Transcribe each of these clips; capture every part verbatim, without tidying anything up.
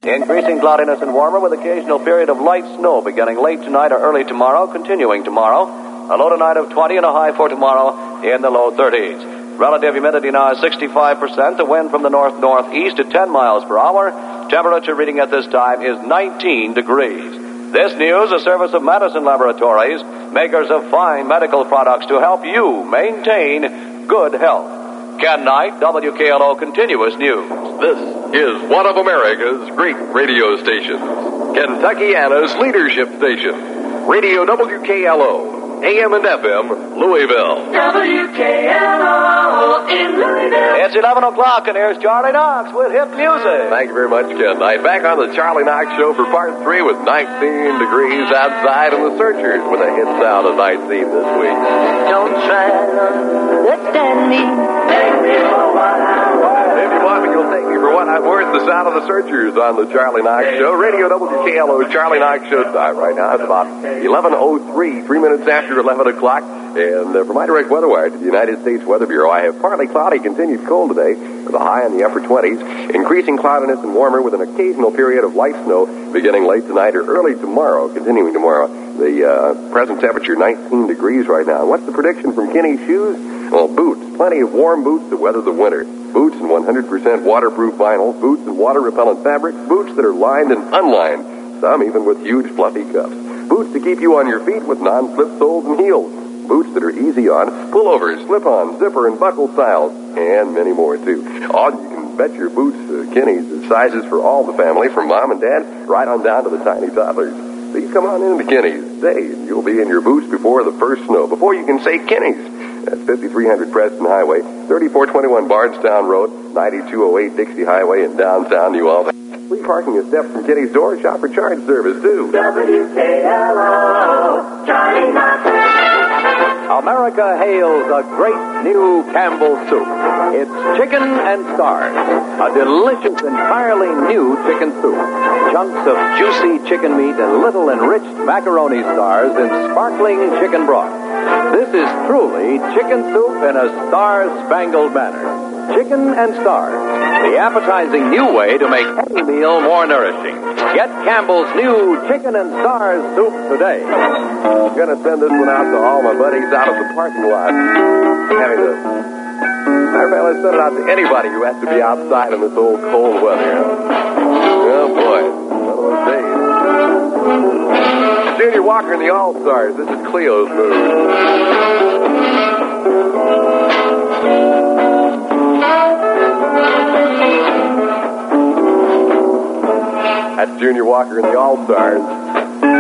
Increasing cloudiness and warmer with occasional period of light snow beginning late tonight or early tomorrow, continuing tomorrow. A low tonight of twenty and a high for tomorrow in the low thirties. Relative humidity now is sixty-five percent. The wind from the north-northeast at ten miles per hour. Temperature reading at this time is nineteen degrees. This news, a service of Madison Laboratories, makers of fine medical products to help you maintain good health. Ken Knight, W K L O Continuous News. This is one of America's great radio stations, Kentuckiana's leadership station, Radio W K L O, A M and F M, Louisville. W K L O in Louisville. It's eleven o'clock, and here's Charlie Knox with hit music. Thank you very much, Ken Knight. Back on the Charlie Knox Show for part three with nineteen degrees outside and the Searchers with a hit sound of nineteen this week. Don't try to understand me. Take me for what I want. If you want me, you'll take me for what I'm worth. The sound of the Searchers on the Charlie Knox Show. Radio W K L O Charlie Knox Show time right now. It's about eleven oh three, three minutes after eleven o'clock. And uh, for my direct weather wire to the United States Weather Bureau, I have partly cloudy, continued cold today with a high in the upper twenties. Increasing cloudiness and warmer with an occasional period of light snow beginning late tonight or early tomorrow, continuing tomorrow. The uh, present temperature, nineteen degrees right now. What's the prediction from Kinney Shoes? Well, boots. Plenty of warm boots to weather the winter. Boots in one hundred percent waterproof vinyl. Boots in water-repellent fabrics. Boots that are lined and unlined. Some even with huge fluffy cuffs. Boots to keep you on your feet with non-slip soles and heels. Boots that are easy on, pullovers, slip-on, zipper, and buckle styles. And many more, too. Oh, you can bet your boots, uh, Kinney's, the sizes for all the family, from mom and dad right on down to the tiny toddlers. So you come on into Kinney's today, and you'll be in your boots before the first snow, before you can say Kinney's. That's fifty-three hundred Preston Highway, thirty-four twenty-one Bardstown Road, ninety-two oh eight Dixie Highway in downtown New Albany. Free parking a step from Kinney's door, shop for charge service, too. W K L O, Charlie Knox. America hails a great new Campbell soup. It's Chicken and Stars, a delicious, entirely new chicken soup. Chunks of juicy chicken meat and little enriched macaroni stars in sparkling chicken broth. This is truly chicken soup in a star-spangled manner. Chicken and Stars, the appetizing new way to make any meal more nourishing. Get Campbell's new Chicken and Stars soup today. I'm going to send this one out to all my buddies out of the parking lot. Having to... Matter of fact, let's send it out to anybody who has to be outside in this old cold weather. Oh, boy. One of those days. Junior Walker and the All-Stars. This is Cleo's move. That's Junior Walker and the All-Stars.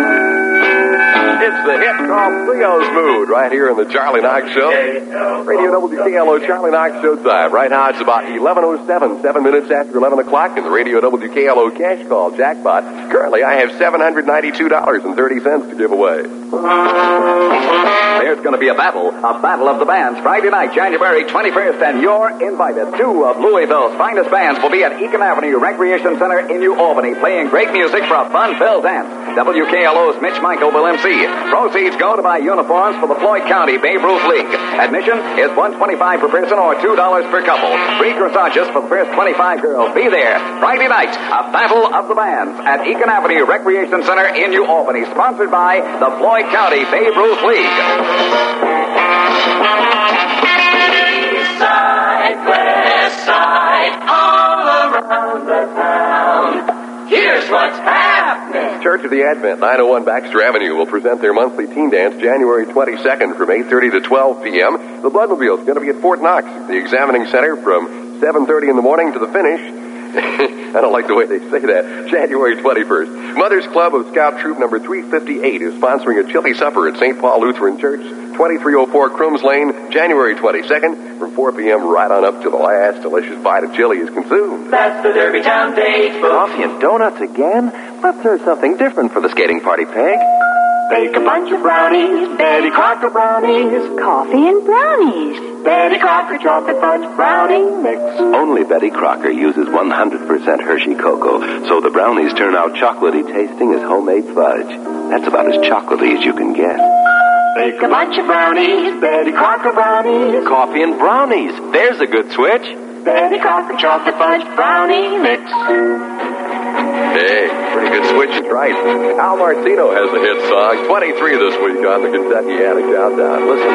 It's the hit called Cleo's Mood right here in the Charlie Knox Show. Radio W K L O Charlie Knox Show time. Right now it's about eleven oh seven, seven minutes after eleven o'clock in the Radio W K L O Cash Call Jackpot. Currently I have seven hundred ninety-two dollars and thirty cents to give away. There's going to be a battle, a battle of the bands, Friday night, January twenty-first, and you're invited. Two of Louisville's finest bands will be at Eakin Avenue Recreation Center in New Albany, playing great music for a fun-filled dance. W K L O's Mitch Michael will M C. Proceeds go to buy uniforms for the Floyd County Babe Ruth League. Admission is one hundred twenty-five dollars per person or two dollars per couple. Free corsages for the first twenty-five girls. Be there Friday night, a battle of the bands at Eakin Avenue Recreation Center in New Albany, sponsored by the Floyd County Babe Ruth League. East side, west side, all around the town. Here's what's happening. Church of the Advent, nine oh one Baxter Avenue, will present their monthly teen dance January twenty-second from eight thirty to twelve p.m. The Bloodmobile is going to be at Fort Knox, the examining center, from seven thirty in the morning to the finish. I don't like the way they say that. January twenty-first. Mother's Club of Scout Troop number three fifty-eight is sponsoring a chili supper at Saint Paul Lutheran Church, twenty-three oh four Crooms Lane, January twenty-second, from four p.m. right on up to the last delicious bite of chili is consumed. That's the Derbytown date book. Coffee and donuts again? Let's serve something different for the skating party, Peg. Bake a bunch of brownies, Betty Crocker brownies. Coffee and brownies. Betty Crocker chocolate fudge brownie mix. Only Betty Crocker uses one hundred percent Hershey cocoa, so the brownies turn out chocolatey tasting as homemade fudge. That's about as chocolatey as you can get. Bake a bunch of brownies, Betty Crocker brownies. Coffee and brownies. There's a good switch. Betty Crocker chocolate fudge brownie mix. Hey, pretty good switch, right? Al Martino has a hit song, twenty-three this week on the Kentuckiana Countdown. Listen.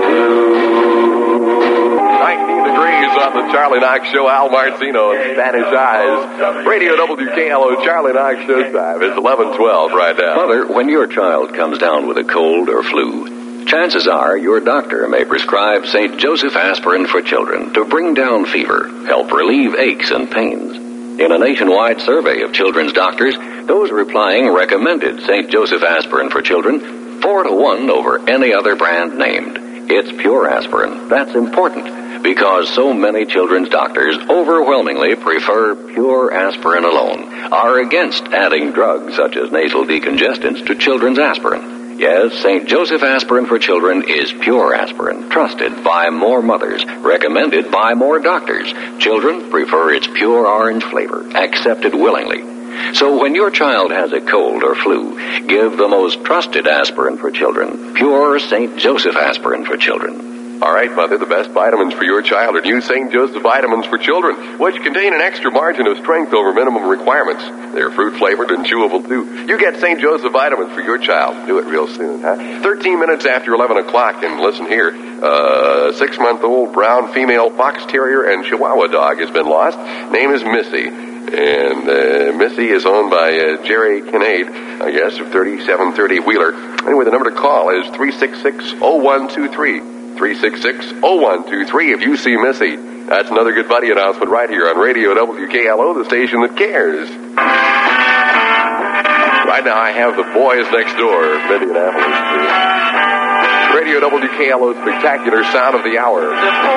nineteen degrees on the Charlie Knox Show. Al Martino and Spanish Eyes. Radio W K L O Charlie Knox Show time. It's eleven twelve right now. Mother, when your child comes down with a cold or flu, chances are your doctor may prescribe Saint Joseph Aspirin for Children to bring down fever, help relieve aches and pains. In a nationwide survey of children's doctors, those replying recommended Saint Joseph Aspirin for Children four to one over any other brand named. It's pure aspirin. That's important because so many children's doctors overwhelmingly prefer pure aspirin alone, are against adding drugs such as nasal decongestants to children's aspirin. Yes, Saint Joseph Aspirin for Children is pure aspirin, trusted by more mothers, recommended by more doctors. Children prefer its pure orange flavor, accepted willingly. So when your child has a cold or flu, give the most trusted aspirin for children, pure Saint Joseph Aspirin for Children. All right, Mother, the best vitamins for your child are new Saint Joseph Vitamins for Children, which contain an extra margin of strength over minimum requirements. They're fruit-flavored and chewable, too. You get Saint Joseph Vitamins for your child. Do it real soon, huh? thirteen minutes after eleven o'clock, and listen here. Uh, six-month-old brown female fox terrier and chihuahua dog has been lost. Name is Missy. And uh, Missy is owned by uh, Jerry Kinnaid, I guess, of thirty-seven thirty Wheeler. Anyway, the number to call is three six six, oh one two three. three six six, oh one two three if you see Missy. That's another good buddy announcement right here on Radio W K L O, the station that cares. Right now I have the Boys Next Door of Indianapolis. Radio W K L O's spectacular sound of the hour.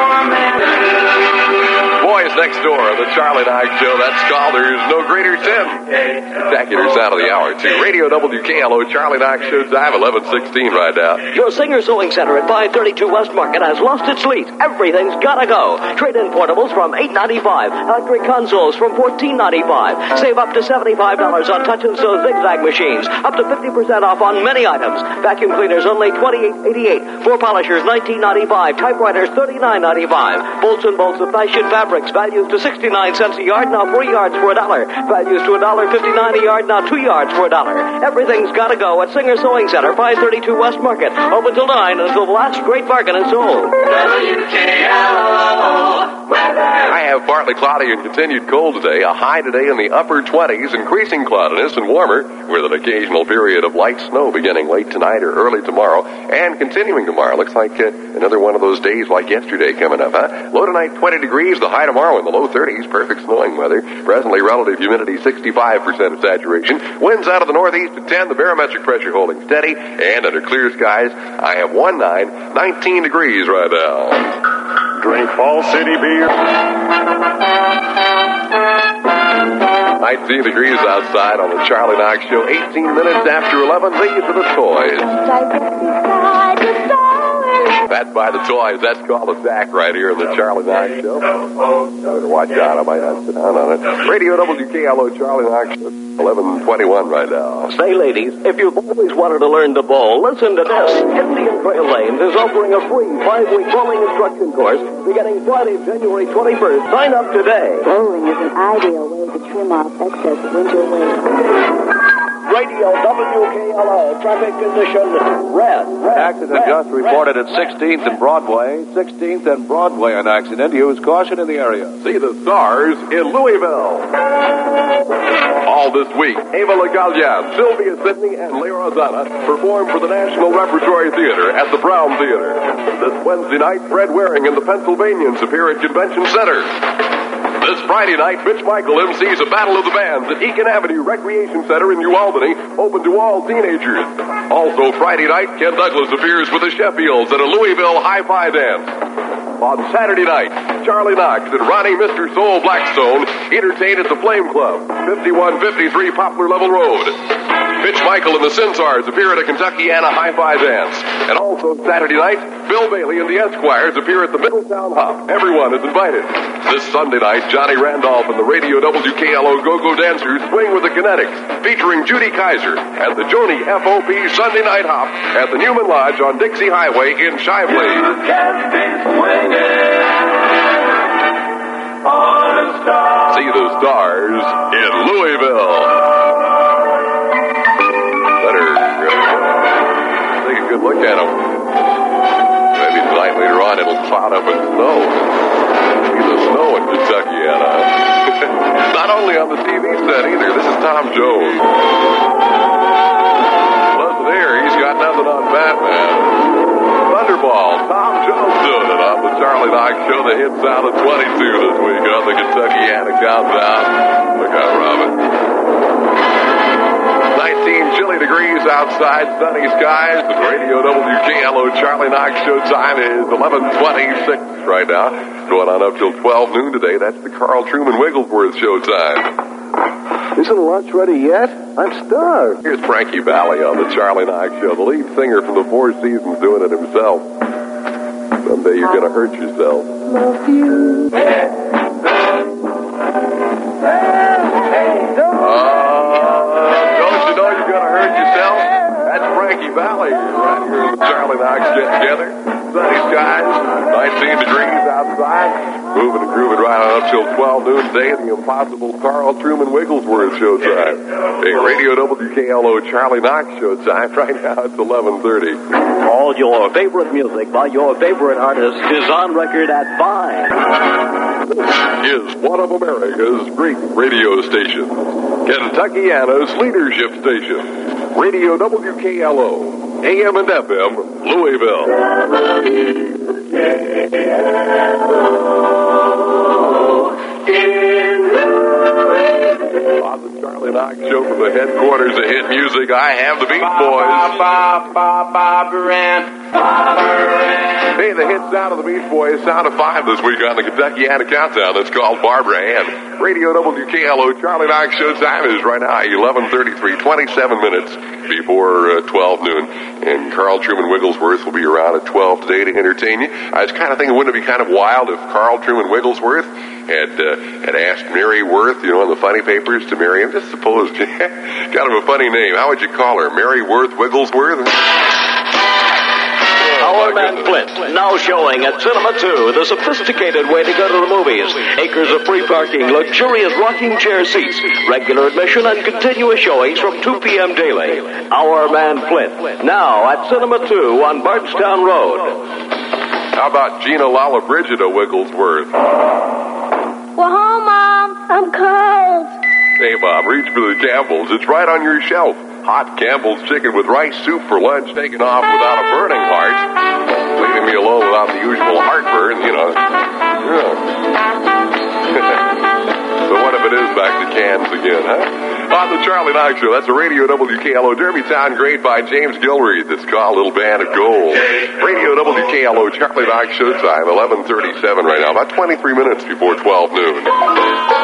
Boys Next Door on the Charlie Knox Show. That's called There's No Greater Sin. Spectacular sound of the hour, too. Radio W K L O Charlie Knox Show time, eleven sixteen right now. Your Singer Sewing Center at five thirty-two West Market has lost its lead. Everything's gotta go. Trade-in portables from eight ninety-five. Electric consoles from fourteen ninety-five. Save up to seventy-five dollars on touch and sew zigzag machines. Up to fifty percent off on many items. Vacuum cleaners only twenty-eight eighty-eight. Floor polishers nineteen ninety-five. Typewriters thirty-nine ninety-five. Bolts and bolts of fashion fabrics. Values to sixty-nine cents a yard. Now three yards for a dollar. Values to one dollar fifty-nine a yard. Now two yards for a dollar. Everything's gotta go at Singer Sewing Center, five thirty-two West Market. Open till nine until the last great bargain is sold. W K L O weather. I have partly cloudy and continued cold today. A high today in the upper twenties, increasing cloudiness and warmer, with an occasional period of light snow beginning late tonight or early tomorrow, and continuing tomorrow. Looks like uh, another one of those days like yesterday coming up, huh? Low tonight, twenty degrees. The high tomorrow in the low thirties. Perfect snowing weather. Presently, relative humidity sixty-five percent of saturation. Winds out of the northeast at ten. The barometric pressure holding steady. And under clear skies, I have one nine, nineteen degrees right now. Drink Fall City beer. nineteen degrees outside on the Charlie Knox Show. eighteen minutes after eleven. These are the toys. That's by the toys. That's called a Zach right here in the Charlie Knox Show. Better watch out. I might have to sit down on it. Radio W K L O Charlie Knox Show. eleven twenty-one right now. Say, ladies, if you've always wanted to learn to bowl, listen to this. Indian Trail Lanes is offering a free five-week bowling instruction course beginning Friday, January twenty-first. Sign up today. Bowling is an ideal way to trim off excess winter weight. Radio W K L O, traffic condition red. red accident red, just red, reported red. at sixteenth and Broadway. sixteenth and Broadway, an accident. Use caution in the area. See the stars in Louisville. All this week, Ava LaGallian, Sylvia Sidney, and Lea Rosana perform for the National Repertory Theater at the Brown Theater. This Wednesday night, Fred Waring and the Pennsylvanians appear at Convention Center. This Friday night, Mitch Michael M Cs a Battle of the Bands at Eakin Avenue Recreation Center in New Albany, open to all teenagers. Also Friday night, Ken Douglas appears with the Sheffields at a Louisville hi-fi dance. On Saturday night, Charlie Knox and Ronnie Mister Soul Blackstone entertain at the Flame Club, fifty-one fifty-three Poplar Level Road. Mitch Michael and the Centaurs appear at a Kentuckiana hi-fi dance. And also Saturday night, Bill Bailey and the Esquires appear at the Middletown Hop. Everyone is invited. This Sunday night, Johnny Randolph and the Radio W K L O Go-Go Dancers swing with the Kinetics, featuring Judy Kaiser at the Joni F O P Sunday Night Hop at the Newman Lodge on Dixie Highway in Shively. See the stars in Louisville. Tom Jones. Listen here, he's got nothing on Batman. Thunderball, Tom Jones doing it on the Charlie Knox Show. The hits out of twenty-two this week on the Kentuckiana Countdown. Look out, Robin. nineteen chilly degrees outside, sunny skies. The Radio W K L O Charlie Knox Show time is eleven twenty-six right now. Going on up till twelve noon today. That's the Carl Truman Wigglesworth Show time. Isn't lunch ready yet? I'm starved. Here's Frankie Valli on the Charlie Knox Show, the lead singer from the Four Seasons, doing it himself. Someday you're going to hurt yourself. Love you. Don't you know you're going to hurt yourself? That's Frankie Valli right here in the Charlie Knox Get Together. Sunny skies, nineteen degrees outside. Moving and grooving right on up till twelve noon today. The impossible Carl Truman Wigglesworth Show time. Hey, Radio W K L O Charlie Knox Show time. Right now it's eleven thirty. All your favorite music by your favorite artist is on record at Vine. Is one of America's great radio stations. Kentuckiana's leadership station. Radio W K L O. A M and F M, Louisville. On the Charlie Knox Show from the headquarters of hit music, I have the Beach Boys. Hey, the hit sound of the Beach Boys, sound of five this week on the Kentuckiana Countdown. That's called Barbara Ann. Radio W K L O Charlie Knox Show time is right now eleven thirty-three, twenty-seven minutes before uh, twelve noon. And Carl Truman Wigglesworth will be around at twelve today to entertain you. I was kind of thinking, wouldn't it be kind of wild if Carl Truman Wigglesworth had uh, had asked Mary Worth, you know, in the funny papers to marry him? Just suppose, kind of a funny name. How would you call her? Mary Worth Wigglesworth? Our Man Flint, now showing at Cinema two, the sophisticated way to go to the movies. Acres of free parking, luxurious rocking chair seats, regular admission, and continuous showings from two p.m. daily. Our Man Flint, now at Cinema two on Bardstown Road. How about Gina Lala Brigida Wigglesworth? Well, home, Mom. I'm cold. Hey, Bob, reach for the Campbell's. It's right on your shelf. Hot Campbell's chicken with rice soup for lunch, taken off without a burning heart. Leaving me alone without the usual heartburn, you know. Yeah. So what if it is back to cans again, huh? On the Charlie Knox Show, that's a Radio W K L O Derbytown great by James Gilreath. It's called Little Band of Gold. Radio W K L O Charlie Knox Show time, eleven thirty-seven right now, about twenty-three minutes before twelve noon.